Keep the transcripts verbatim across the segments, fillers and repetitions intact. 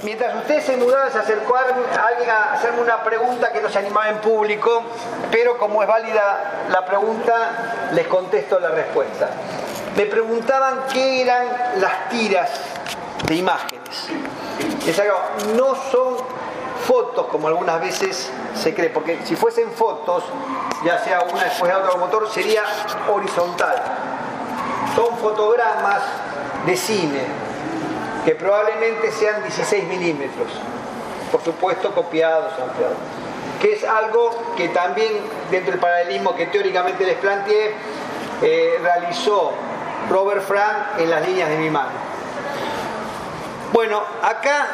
mientras ustedes se mudaban, se acercó a alguien a hacerme una pregunta que no se animaba en público, pero como es válida la pregunta, les contesto la respuesta. Me preguntaban qué eran las tiras de imágenes. Les hago, no son fotos como algunas veces se cree, porque si fuesen fotos, ya sea una después de otra con motor, sería horizontal. Son fotogramas de cine, que probablemente sean dieciséis milímetros, por supuesto copiados, ampliados, que es algo que también dentro del paralelismo que teóricamente les planteé, eh, realizó Robert Frank en Las líneas de mi mano. Bueno, acá,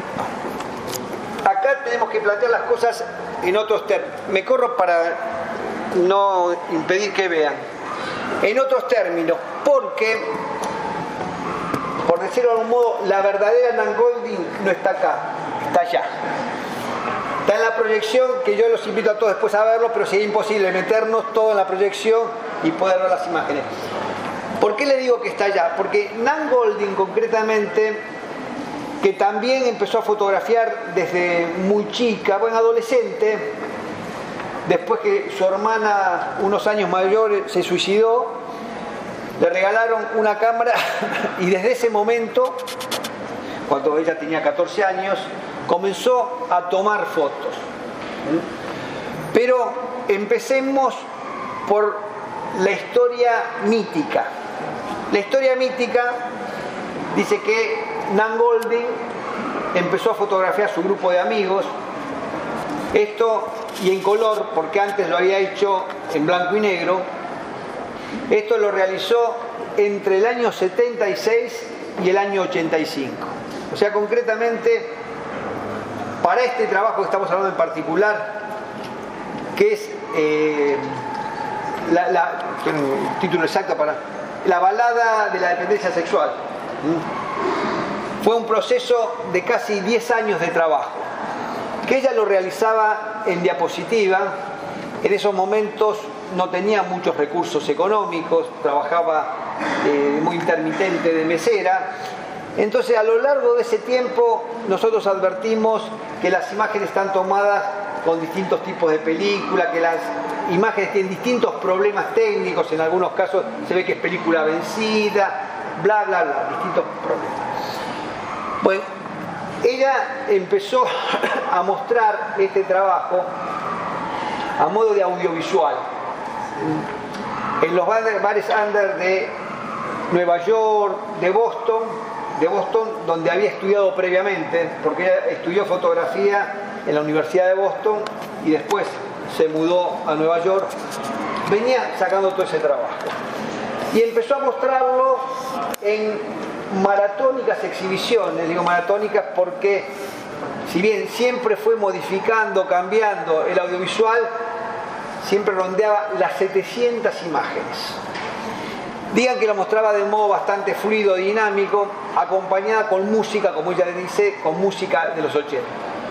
acá tenemos que plantear las cosas en otros términos. Me corro para no impedir que vean. En otros términos, porque, por decirlo de algún modo, la verdadera Nan Goldin no está acá, está allá. Está en la proyección, que yo los invito a todos después a verlo, pero sería imposible meternos todo en la proyección y poder ver las imágenes. ¿Por qué le digo que está allá? Porque Nan Goldin, concretamente, que también empezó a fotografiar desde muy chica, bueno, adolescente, después que su hermana, unos años mayor, se suicidó, le regalaron una cámara y desde ese momento, cuando ella tenía catorce años, comenzó a tomar fotos. Pero empecemos por la historia mítica. La historia mítica dice que Nan Goldin empezó a fotografiar su grupo de amigos, esto y en color, porque antes lo había hecho en blanco y negro. Esto lo realizó entre el año setenta y seis y el año ochenta y cinco. O sea, concretamente, para este trabajo que estamos hablando en particular, que es eh, la, la, el título exacto para la balada de la dependencia sexual, fue un proceso de casi diez años de trabajo, que ella lo realizaba en diapositiva. En esos momentos no tenía muchos recursos económicos, trabajaba eh, muy intermitente de mesera. Entonces, a lo largo de ese tiempo, nosotros advertimos que las imágenes están tomadas con distintos tipos de película, que las imágenes tienen distintos problemas técnicos, en algunos casos se ve que es película vencida, bla, bla, bla, distintos problemas. Bueno, ella empezó a mostrar este trabajo a modo de audiovisual en los bares under de Nueva York, de Boston, de Boston, donde había estudiado previamente, porque ella estudió fotografía en la Universidad de Boston y después se mudó a Nueva York. Venía sacando todo ese trabajo y empezó a mostrarlo en maratónicas exhibiciones. Digo maratónicas porque, si bien siempre fue modificando, cambiando el audiovisual, siempre rondeaba las setecientas imágenes. Digan que lo mostraba de modo bastante fluido, dinámico, acompañada con música, como ella le dice, con música de los ochenta.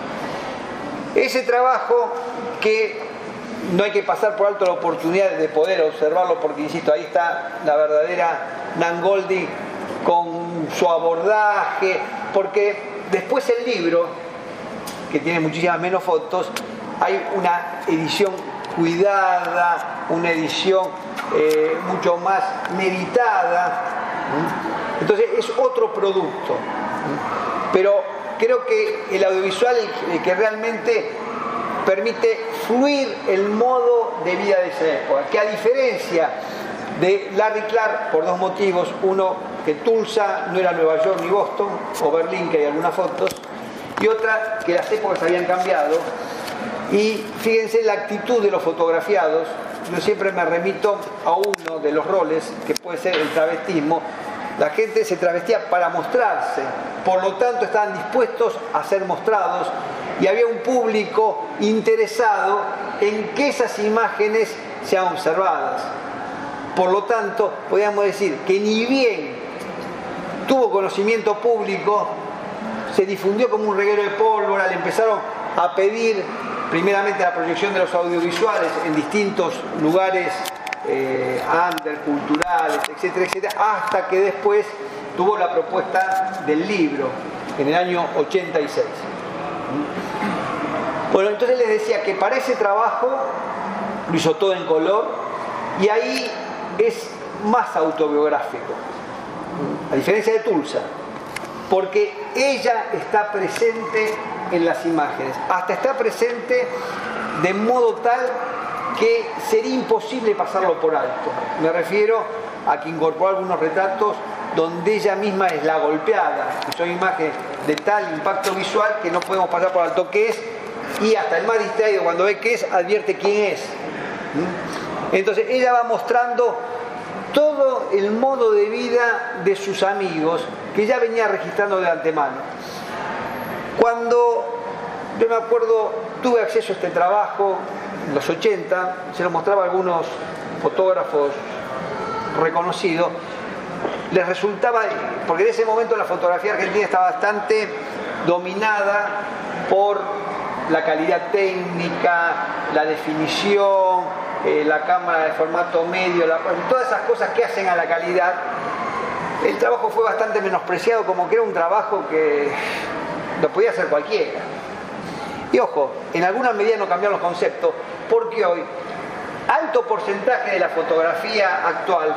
Ese trabajo, que no hay que pasar por alto la oportunidad de poder observarlo, porque insisto, ahí está la verdadera Nan Goldin con su abordaje, porque después el libro, que tiene muchísimas menos fotos, hay una edición cuidada, una edición eh, mucho más meditada. Entonces es otro producto. Pero creo que el audiovisual es el que realmente permite fluir el modo de vida de esa época, que a diferencia de Larry Clark, por dos motivos: uno, que Tulsa no era Nueva York ni Boston, o Berlín, que hay algunas fotos, y otra, que las épocas habían cambiado. Y fíjense la actitud de los fotografiados. Yo siempre me remito a uno de los roles, que puede ser el travestismo. La gente se travestía para mostrarse, por lo tanto estaban dispuestos a ser mostrados, y había un público interesado en que esas imágenes sean observadas. Por lo tanto, podríamos decir que ni bien tuvo conocimiento público, se difundió como un reguero de pólvora, le empezaron a pedir primeramente la proyección de los audiovisuales en distintos lugares eh, under, culturales, etcétera, etcétera, hasta que después tuvo la propuesta del libro. en el año ochenta y seis. Bueno, entonces les decía que para ese trabajo lo hizo todo en color y ahí es más autobiográfico, a diferencia de Tulsa, porque ella está presente en las imágenes, hasta está presente de modo tal que sería imposible pasarlo por alto. Me refiero a que incorporó algunos retratos donde ella misma es la golpeada, que son imágenes de tal impacto visual que no podemos pasar por alto qué es, y hasta el más distraído cuando ve qué es advierte quién es. Entonces ella va mostrando todo el modo de vida de sus amigos que ya venía registrando de antemano. Cuando yo me acuerdo, tuve acceso a este trabajo en los ochenta, se lo mostraba a algunos fotógrafos reconocidos, les resultaba, porque en ese momento la fotografía argentina estaba bastante dominada por la calidad técnica, la definición, eh, la cámara de formato medio, la, todas esas cosas que hacen a la calidad. El trabajo fue bastante menospreciado, como que era un trabajo que lo podía hacer cualquiera. Y ojo, en alguna medida no cambiaron los conceptos, porque hoy alto porcentaje de la fotografía actual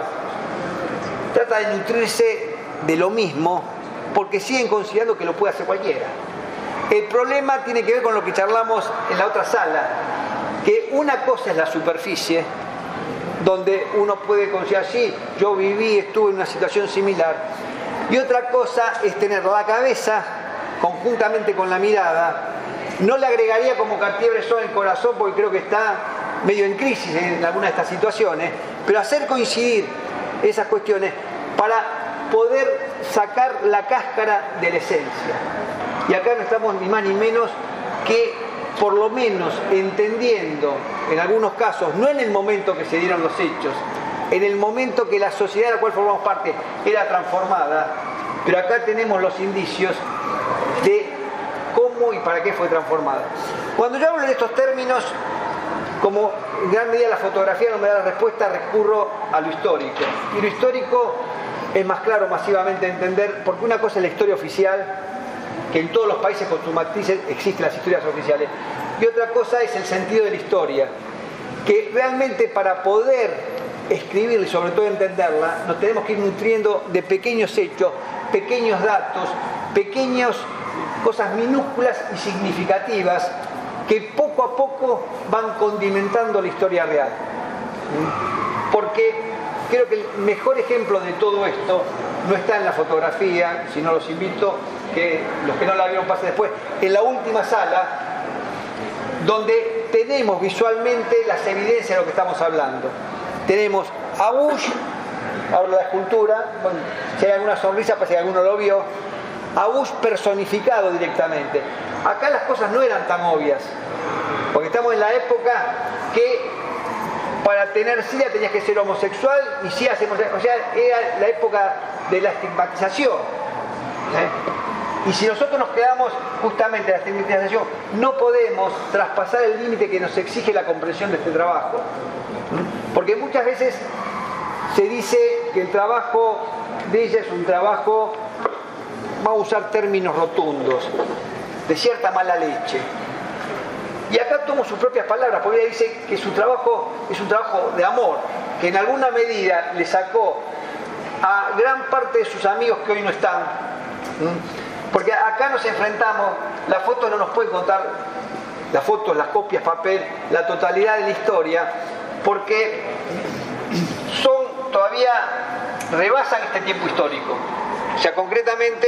trata de nutrirse de lo mismo, porque siguen considerando que lo puede hacer cualquiera. El problema tiene que ver con lo que charlamos en la otra sala, que una cosa es la superficie, donde uno puede considerar, sí, yo viví, estuve en una situación similar, y otra cosa es tener la cabeza conjuntamente con la mirada. No le agregaría como Cartier-Bresson el corazón, porque creo que está medio en crisis en alguna de estas situaciones, pero hacer coincidir esas cuestiones para poder sacar la cáscara de la esencia. Y acá no estamos ni más ni menos que, por lo menos, entendiendo, en algunos casos, no en el momento que se dieron los hechos, en el momento que la sociedad de la cual formamos parte era transformada, pero acá tenemos los indicios de cómo y para qué fue transformada. Cuando yo hablo de estos términos, como en gran medida la fotografía no me da la respuesta, recurro a lo histórico. Y lo histórico es más claro masivamente de entender, porque una cosa es la historia oficial, que en todos los países con sus matices existen las historias oficiales, y otra cosa es el sentido de la historia, que realmente para poder escribirla y sobre todo entenderla, nos tenemos que ir nutriendo de pequeños hechos, pequeños datos, pequeñas cosas minúsculas y significativas que poco a poco van condimentando la historia real. Porque creo que el mejor ejemplo de todo esto no está en la fotografía, sino los invito, que los que no la vieron pasen después, en la última sala, donde tenemos visualmente las evidencias de lo que estamos hablando. Tenemos a Bush, ahora la escultura, bueno, si hay alguna sonrisa, parece que alguno lo vio, a Bush personificado directamente. Acá las cosas no eran tan obvias, porque estamos en la época que para tener SIDA tenías que ser homosexual, y si hacemos, o sea, era la época de la estigmatización. ¿eh? Y si nosotros nos quedamos justamente en la estigmatización, no podemos traspasar el límite que nos exige la comprensión de este trabajo. Porque muchas veces se dice que el trabajo de ella es un trabajo, vamos a usar términos rotundos, de cierta mala leche. Y acá tomo sus propias palabras, porque ella dice que su trabajo es un trabajo de amor, que en alguna medida le sacó a gran parte de sus amigos que hoy no están. Porque acá nos enfrentamos, las fotos no nos pueden contar, las fotos, las copias, papel, la totalidad de la historia, porque son, todavía rebasan este tiempo histórico. O sea, concretamente,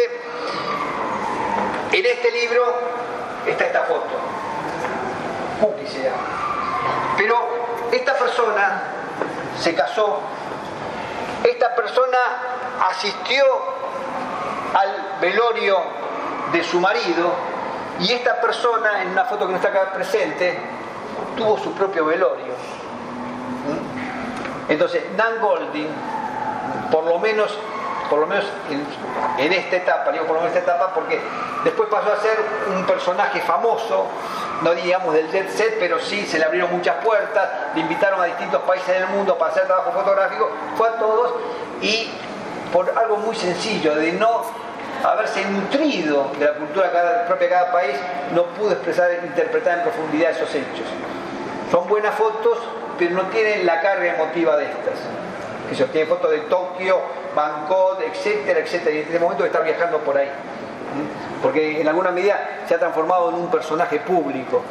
en este libro está esta foto. Cookie se llama. Pero esta persona se casó, esta persona asistió al velorio de su marido, y esta persona, en una foto que no está acá presente, tuvo su propio velorio. Entonces, Nan Goldin, por lo menos, por lo menos en, en esta etapa, digo por lo menos en esta etapa porque después pasó a ser un personaje famoso, no digamos del jet set, pero sí se le abrieron muchas puertas, le invitaron a distintos países del mundo para hacer trabajo fotográfico, fue a todos, y por algo muy sencillo, de no haberse nutrido de la cultura cada, propia de cada país, no pudo expresar, interpretar en profundidad esos hechos. Son buenas fotos, pero no tienen la carga emotiva de estas. Que se obtienen fotos de Tokio, Bangkok, etcétera, etcétera, y en este momento está viajando por ahí. Porque en alguna medida se ha transformado en un personaje público.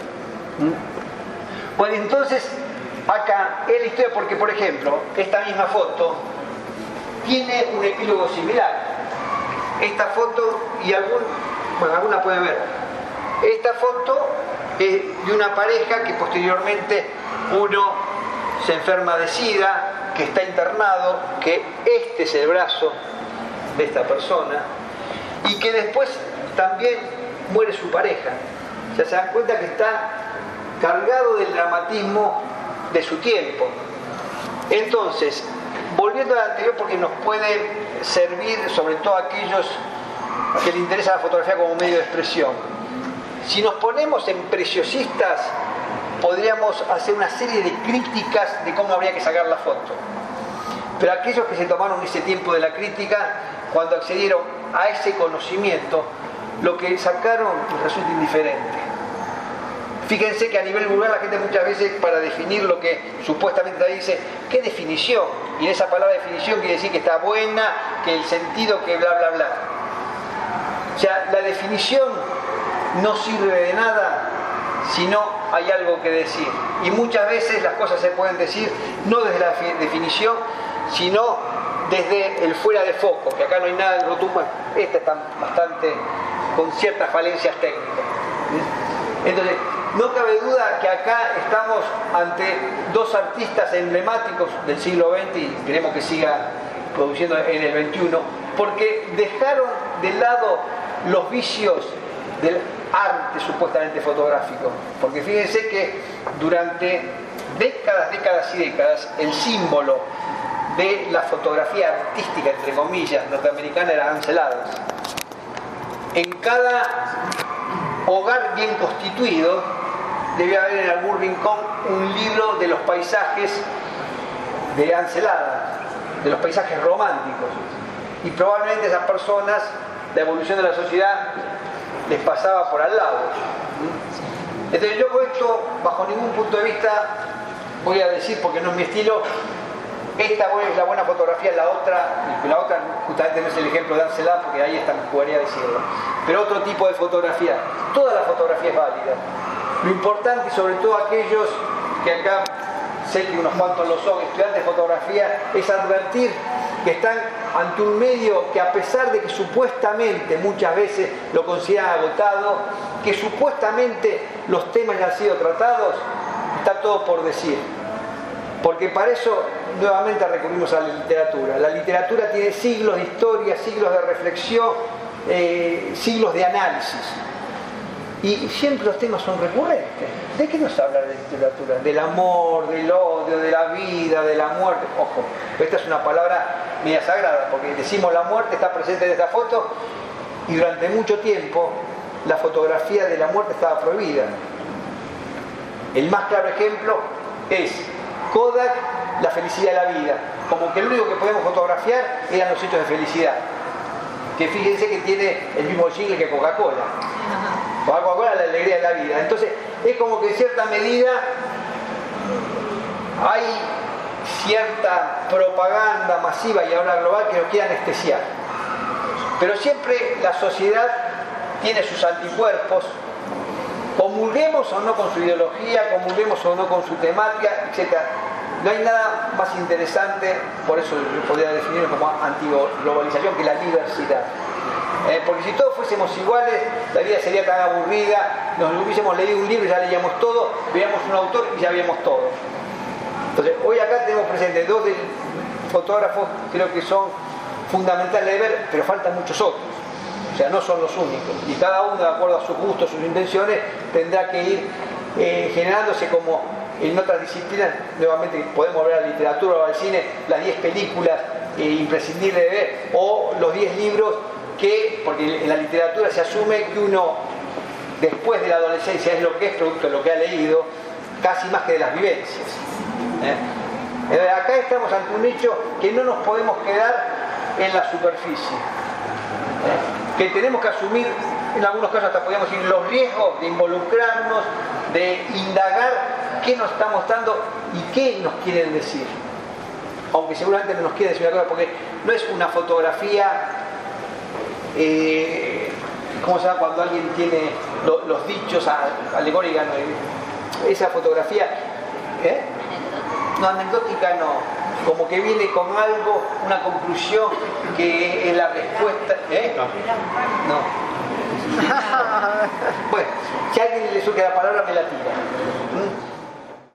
Bueno, entonces, acá es la historia porque, por ejemplo, esta misma foto tiene un epílogo similar. Esta foto, y algún, bueno, alguna puede ver, esta foto es de una pareja que posteriormente uno se enferma de SIDA, que está internado, que este es el brazo de esta persona, y que después también muere su pareja. O sea, se dan cuenta que está cargado del dramatismo de su tiempo. Entonces, volviendo al anterior, porque nos puede servir sobre todo a aquellos que les interesa la fotografía como medio de expresión. Si nos ponemos en preciosistas, podríamos hacer una serie de críticas de cómo habría que sacar la foto. Pero aquellos que se tomaron ese tiempo de la crítica, cuando accedieron a ese conocimiento, lo que sacaron resulta indiferente. Fíjense que a nivel vulgar la gente muchas veces, para definir lo que supuestamente dice, ¿qué definición? Y en esa palabra definición quiere decir que está buena, que el sentido, que bla bla bla. O sea, la definición no sirve de nada si no hay algo que decir. Y muchas veces las cosas se pueden decir no desde la definición, sino desde el fuera de foco, que acá no hay nada en rotundo. Esta está bastante con ciertas falencias técnicas. Entonces, no cabe duda que acá estamos ante dos artistas emblemáticos del siglo veinte y queremos que siga produciendo en el veintiuno, porque dejaron de lado los vicios del arte supuestamente fotográfico. Porque fíjense que durante décadas, décadas y décadas, el símbolo de la fotografía artística, entre comillas, norteamericana era Ansel Adams. En cada hogar bien constituido debe haber en algún rincón un libro de los paisajes de Ansel Adams, de los paisajes románticos. Y probablemente esas personas, la evolución de la sociedad les pasaba por al lado. Entonces yo con esto, bajo ningún punto de vista, voy a decir, porque no es mi estilo, esta es la buena fotografía, la otra, la otra justamente no es el ejemplo de Ansel Adams, porque ahí está, me jugaría a decirlo. Pero otro tipo de fotografía, toda la fotografía es válida. Lo importante, y sobre todo aquellos que acá, sé que unos cuantos lo son, estudiantes de fotografía, es advertir que están ante un medio que, a pesar de que supuestamente muchas veces lo consideran agotado, que supuestamente los temas ya han sido tratados, está todo por decir. Porque para eso nuevamente recurrimos a la literatura. La literatura tiene siglos de historia, siglos de reflexión, eh, siglos de análisis. Y siempre los temas son recurrentes. ¿De qué nos habla la literatura? Del amor, del odio, de la vida, de la muerte. Ojo, esta es una palabra media sagrada, porque decimos la muerte está presente en esta foto, y durante mucho tiempo la fotografía de la muerte estaba prohibida. El más claro ejemplo es Kodak, la felicidad de la vida. Como que lo único que podemos fotografiar eran los hechos de felicidad. Que fíjense que tiene el mismo jingle que Coca-Cola. Coca-Cola, la alegría de la vida. Entonces, es como que en cierta medida hay cierta propaganda masiva y ahora global que nos quiere anestesiar. Pero siempre la sociedad tiene sus anticuerpos. Comulguemos o no con su ideología, comulguemos o no con su temática, etcétera. No hay nada más interesante, por eso yo podría definirlo como antiglobalización, que la diversidad. Eh, porque si todos fuésemos iguales, la vida sería tan aburrida, nos hubiésemos leído un libro y ya leíamos todo, veíamos un autor y ya veíamos todo. Entonces, hoy acá tenemos presentes dos de fotógrafos, creo que son fundamentales de ver, pero faltan muchos otros. O sea, no son los únicos. Y cada uno, de acuerdo a sus gustos, sus intenciones, tendrá que ir eh, generándose como en otras disciplinas. Nuevamente podemos ver a la literatura o al cine, las diez películas eh, imprescindibles de ver, o los diez libros que, porque en la literatura se asume que uno, después de la adolescencia, es lo que es producto de lo que ha leído, casi más que de las vivencias. ¿eh? Acá estamos ante un hecho que no nos podemos quedar en la superficie. ¿eh? que tenemos que asumir, en algunos casos hasta podríamos decir, los riesgos de involucrarnos, de indagar qué nos está mostrando y qué nos quieren decir. Aunque seguramente no nos quiere decir una cosa, porque no es una fotografía, eh, ¿cómo se llama cuando alguien tiene lo, los dichos alegóricos? Esa fotografía, ¿eh? No, anecdótica no. Como que viene con algo, una conclusión que es la respuesta. ¿Eh? No. Bueno, si a alguien le surge la palabra, me la tira. ¿Mm?